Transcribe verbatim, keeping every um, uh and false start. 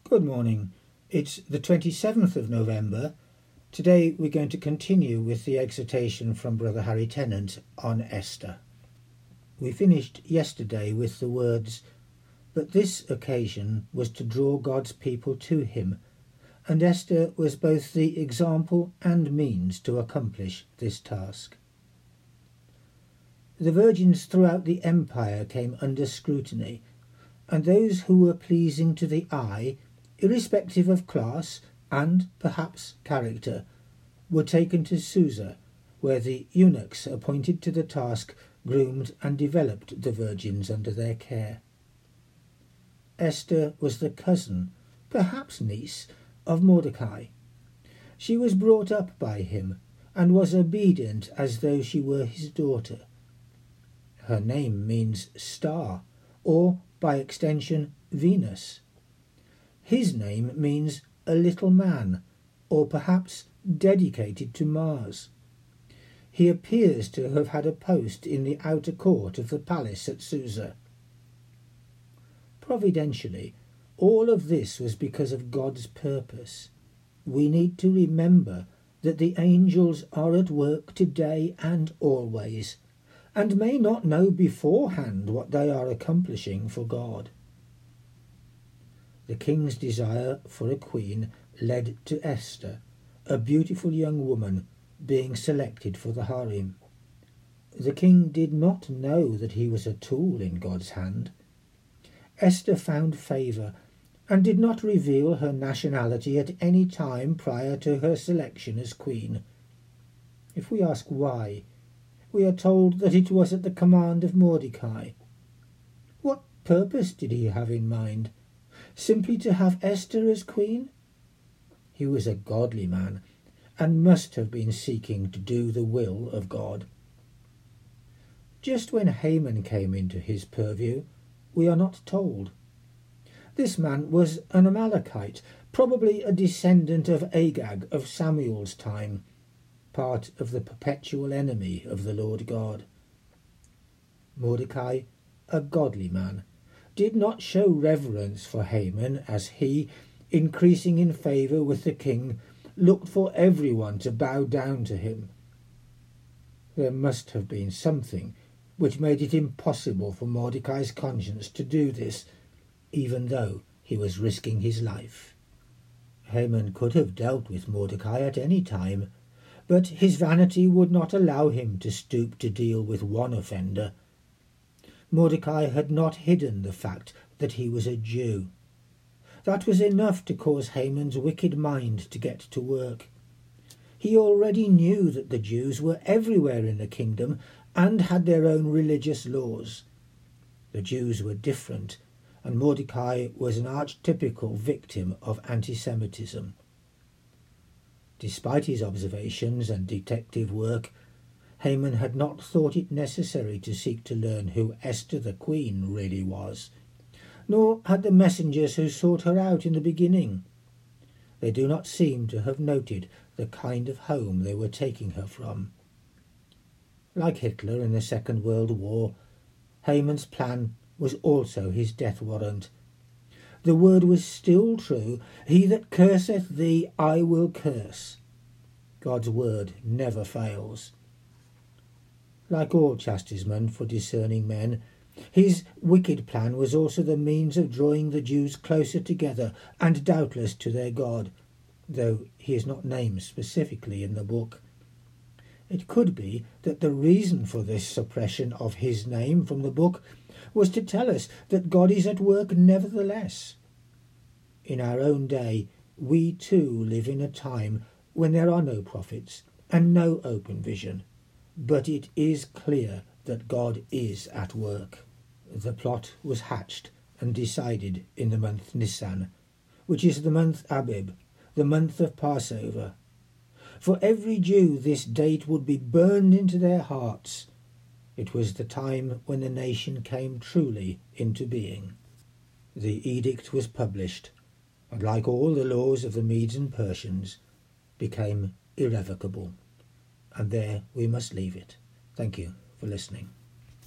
Good morning. It's the twenty-seventh of November. Today we're going to continue with the exhortation from Brother Harry Tennant on Esther. We finished yesterday with the words, "But this occasion was to draw God's people to him, and Esther was both the example and means to accomplish this task." The virgins throughout the empire came under scrutiny, and those who were pleasing to the eye, irrespective of class and perhaps character, were taken to Susa, where the eunuchs appointed to the task groomed and developed the virgins under their care. Esther was the cousin, perhaps niece, of Mordecai. She was brought up by him, and was obedient as though she were his daughter. Her name means star, or, by extension, Venus. His name means a little man, or perhaps dedicated to Mars. He appears to have had a post in the outer court of the palace at Susa. Providentially, all of this was because of God's purpose. We need to remember that the angels are at work today and always, and may not know beforehand what they are accomplishing for God. The king's desire for a queen led to Esther, a beautiful young woman, being selected for the harem. The king did not know that he was a tool in God's hand. Esther found favour, and did not reveal her nationality at any time prior to her selection as queen. If we ask why, we are told that it was at the command of Mordecai. What purpose did he have in mind? Simply to have Esther as queen? He was a godly man, and must have been seeking to do the will of God. Just when Haman came into his purview, we are not told. This man was an Amalekite, probably a descendant of Agag of Samuel's time, part of the perpetual enemy of the Lord God. Mordecai, a godly man, did not show reverence for Haman as he, increasing in favour with the king, looked for everyone to bow down to him. There must have been something which made it impossible for Mordecai's conscience to do this, even though he was risking his life. Haman could have dealt with Mordecai at any time, but his vanity would not allow him to stoop to deal with one offender. Mordecai had not hidden the fact that he was a Jew. That was enough to cause Haman's wicked mind to get to work. He already knew that the Jews were everywhere in the kingdom and had their own religious laws. The Jews were different, and Mordecai was an archetypical victim of anti-Semitism. Despite his observations and detective work, Haman had not thought it necessary to seek to learn who Esther the queen really was, nor had the messengers who sought her out in the beginning. They do not seem to have noted the kind of home they were taking her from. Like Hitler in the Second World War, Haman's plan was also his death warrant. The word was still true, "He that curseth thee, I will curse." God's word never fails. Like all chastisement for discerning men, his wicked plan was also the means of drawing the Jews closer together, and doubtless to their God, though he is not named specifically in the book. It could be that the reason for this suppression of his name from the book was to tell us that God is at work nevertheless. In our own day, we too live in a time when there are no prophets and no open vision, but it is clear that God is at work. The plot was hatched and decided in the month Nisan, which is the month Abib, the month of Passover. For every Jew this date would be burned into their hearts. It was the time when the nation came truly into being. The edict was published, and like all the laws of the Medes and Persians, became irrevocable. And there we must leave it. Thank you for listening.